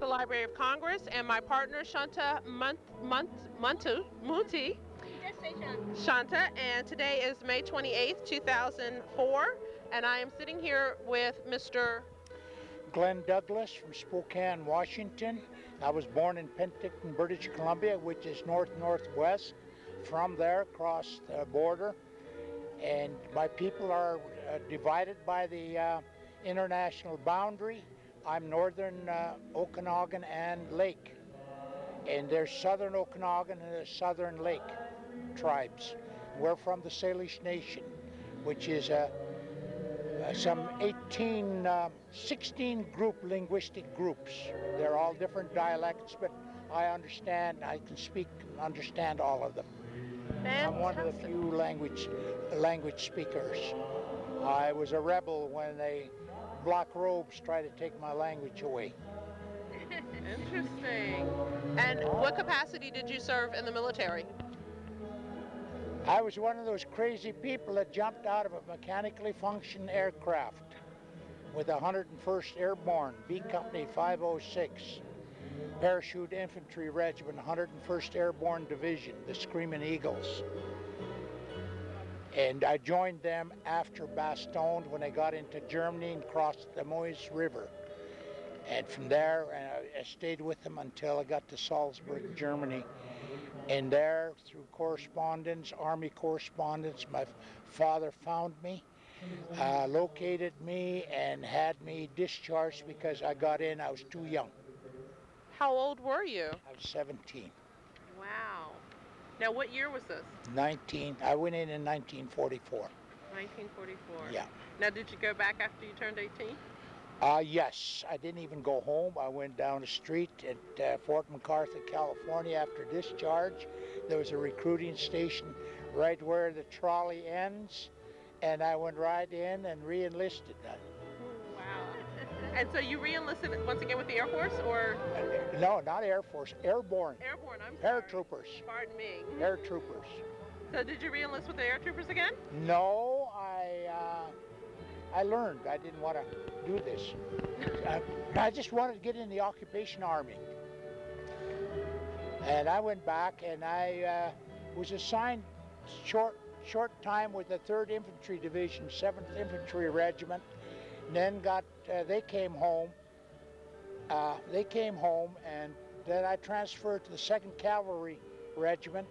the Library of Congress, and my partner Shanta Munti. Shanta, and today is May 28th, 2004, and I am sitting here with Mr. Glenn Douglas from Spokane, Washington. I was born in Penticton, British Columbia, which is north-northwest. From there, across the border, and my people are divided by the international boundary. I'm northern Okanagan and Lake, and there's southern Okanagan and there's southern Lake tribes. We're from the Salish Nation, which is some 16 group linguistic groups. They're all different dialects, but I can speak and understand all of them. Fantastic. I'm one of the few language speakers. I was a rebel when the Black Robes tried to take my language away. Interesting. And what capacity did you serve in the military? I was one of those crazy people that jumped out of a mechanically functioning aircraft with 101st Airborne, B Company 506, Parachute Infantry Regiment, 101st Airborne Division, the Screaming Eagles. And I joined them after Bastogne when I got into Germany and crossed the Meuse River. And from there, I stayed with them until I got to Salzburg, Germany. And there, through correspondence, Army correspondence, my father found me, located me, and had me discharged because I got in. I was too young. How old were you? I was 17. Wow. Now, what year was this? 19. I went in 1944. 1944. Yeah. Now, did you go back after you turned 18? Yes. I didn't even go home. I went down the street at Fort MacArthur, California after discharge. There was a recruiting station right where the trolley ends, and I went right in and re-enlisted. Wow. And so you re-enlisted once again with the Air Force, or? No, not Air Force. Airborne. Airborne, I'm sorry. Paratroopers. Pardon me. Paratroopers. So did you re-enlist with the Air Troopers again? No, I learned. I didn't want to do this. I just wanted to get in the occupation army. And I went back and I was assigned short time with the 3rd Infantry Division, 7th Infantry Regiment. And then they came home. And then I transferred to the 2nd Cavalry Regiment.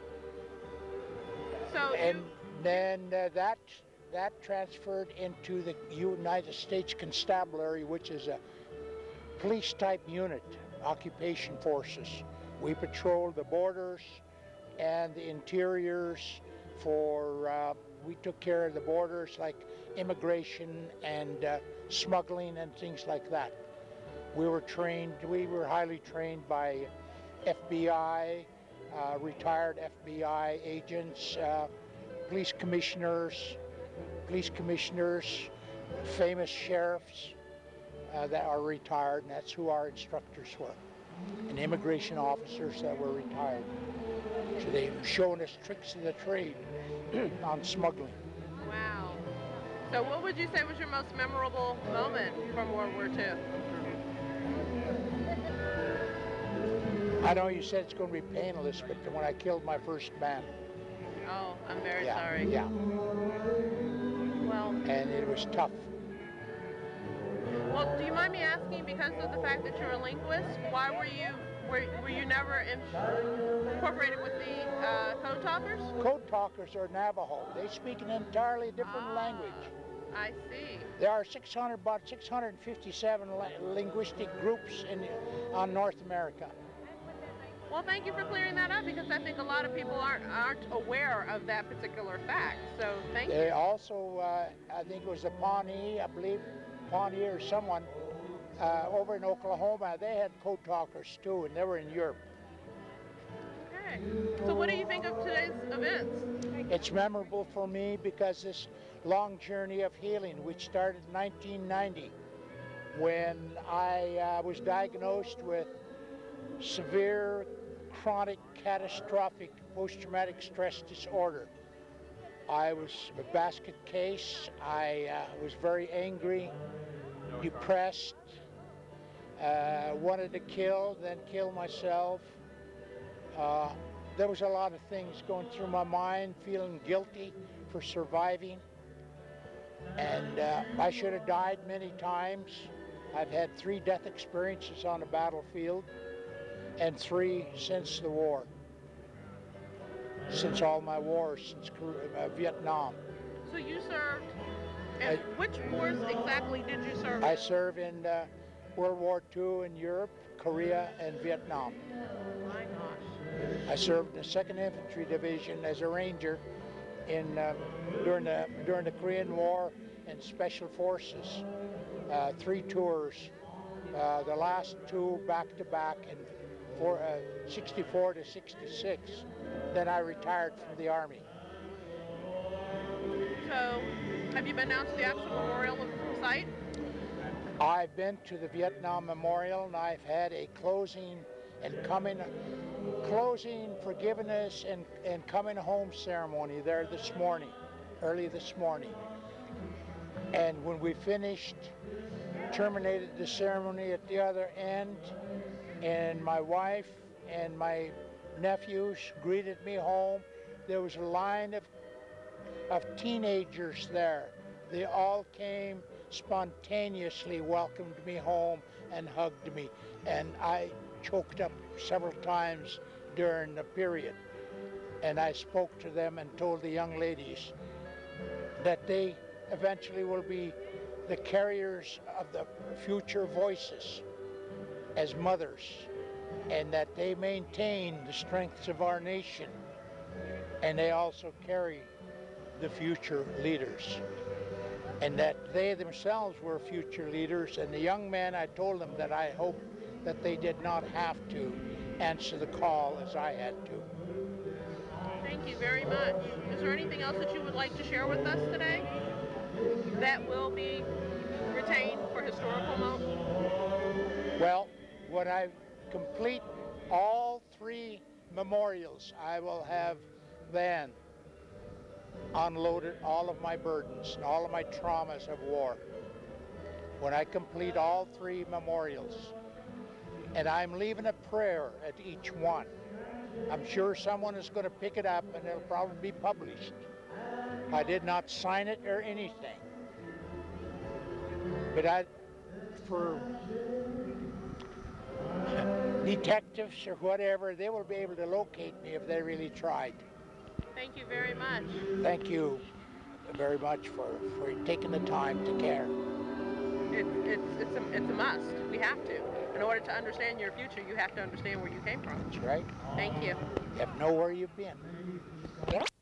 So and then that transferred into the United States Constabulary, which is a police-type unit, occupation forces. We patrolled the borders and the interiors we took care of the borders like immigration and smuggling and things like that. We were highly trained by FBI, retired FBI agents, police commissioners, famous sheriffs that are retired, and that's who our instructors were, and immigration officers that were retired. So they were showing us tricks of the trade on smuggling. Wow. So what would you say was your most memorable moment from World War II? I know you said it's going to be painless, but when I killed my first man. Oh, I'm very sorry. Yeah. Well. And it was tough. Well, do you mind me asking, because of the fact that you're a linguist, why were you never incorporated with the Code Talkers? Code Talkers are Navajo. They speak an entirely different language. I see. There are about 657 linguistic groups on North America. Well, thank you for clearing that up, because I think a lot of people aren't aware of that particular fact. So thank you. They also, I think it was the Pawnee, Pawnee or someone over in Oklahoma, they had Code Talkers too, and they were in Europe. Okay. So what do you think of today's events? It's memorable for me because this long journey of healing, which started in 1990, when I was diagnosed with severe chronic catastrophic post-traumatic stress disorder. I was a basket case. I was very angry, depressed. Wanted to kill, then kill myself. There was a lot of things going through my mind, feeling guilty for surviving. And I should have died many times. I've had 3 death experiences on the battlefield and 3 since the war. Since all my wars, since Vietnam. So you served, and which wars exactly did you serve? I served in World War II in Europe, Korea, and Vietnam. My gosh. I served in the 2nd Infantry Division as a ranger during the Korean War and Special Forces. 3 tours, the last 2 back-to-back in 64 to 66. Then I retired from the Army. So, have you been down to the actual memorial site? I've been to the Vietnam Memorial, and I've had a closing forgiveness and coming home ceremony there this morning, early this morning. And when we finished, terminated the ceremony at the other end, and my wife and my nephews greeted me home. There was a line of teenagers there. They all came spontaneously, welcomed me home and hugged me. And I choked up several times during the period. And I spoke to them and told the young ladies that they eventually will be the carriers of the future voices as mothers, and that they maintain the strengths of our nation, and they also carry the future leaders, and that they themselves were future leaders. And the young men, I told them that I hope that they did not have to answer the call as I had to. Thank you very much. Is there anything else that you would like to share with us today that will be retained for historical moments? Well, when I complete all 3 memorials, I will have then unloaded all of my burdens and all of my traumas of war. When I complete all 3 memorials, and I'm leaving a prayer at each one. I'm sure someone is going to pick it up and it'll probably be published. I did not sign it or anything. But for detectives or whatever, they will be able to locate me if they really tried. Thank you very much. Thank you very much for taking the time to care. It's a must. We have to. In order to understand your future, you have to understand where you came from. That's right. Thank you. You have to know where you've been.